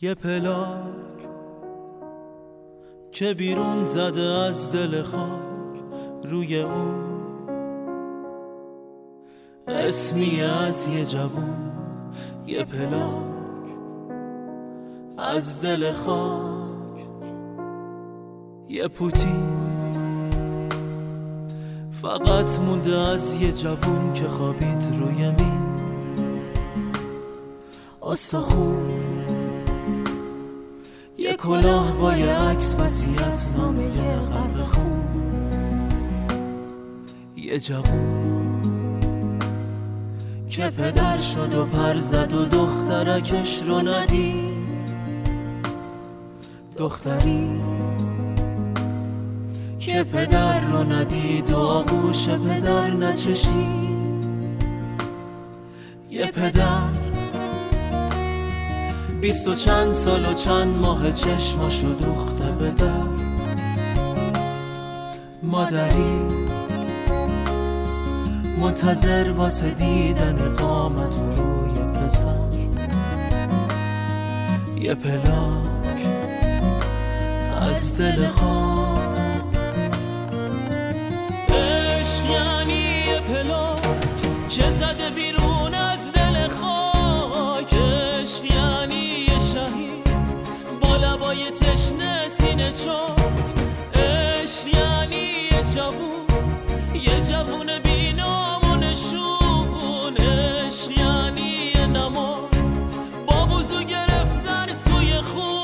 یه پلاک که بیرون زده از دل خاک، روی اون اسمی از یه جوون. یه پلاک از دل خاک، یه پوتی فقط مونده از یه جوون که خوابید روی مین آستخون. یه کلاه با یه عکس وصیت نامه یه غرق خون. یه جوون که پدر شد و پر زد و دخترکش رو ندید. دختری که پدر رو ندید و آغوش پدر نچشید. یه پدر 20 و چند سال و چند ماه چشماشو دوخته به در. مادری منتظر واسه دیدن قامت و روی پسر. یه پلاک از دل خاک. عشق یعنی یه پلاک که زده بیرون از دل خاک. عشق یعنی یه شهید با لبای تشنه سینه چاک. عشق یعنی یه جوون، یه جوون بی نام و نشون. عشق یعنی یه نماز با وضو گرفتن توی خون.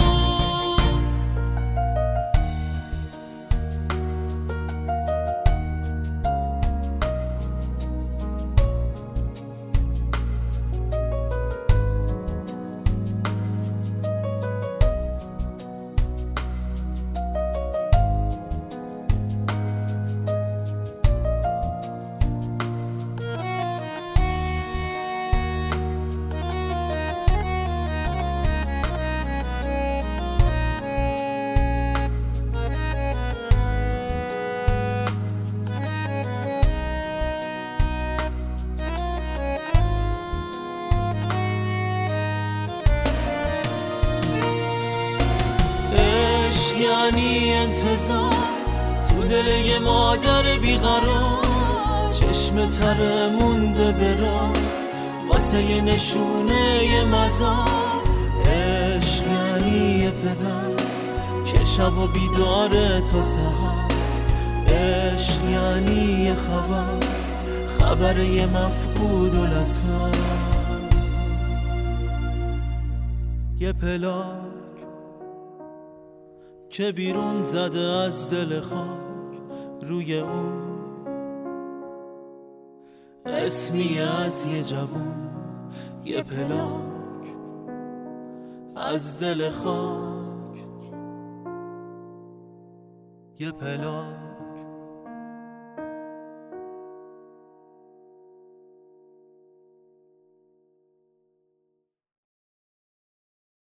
یعنی انتظار تو دل یه مادر بیقرار. چشم تره مونده برا واسه یه نشونه یه مزار. عشق یعنی یه پدر که شب و بیداره تا سحر. عشق یعنی یه خبر یه مفقود و لسر. یه پلاک که بیرون زده از دل خاک، روی اون اسمی از یه جوون. یه پلاک از دل خاک. یه پلاک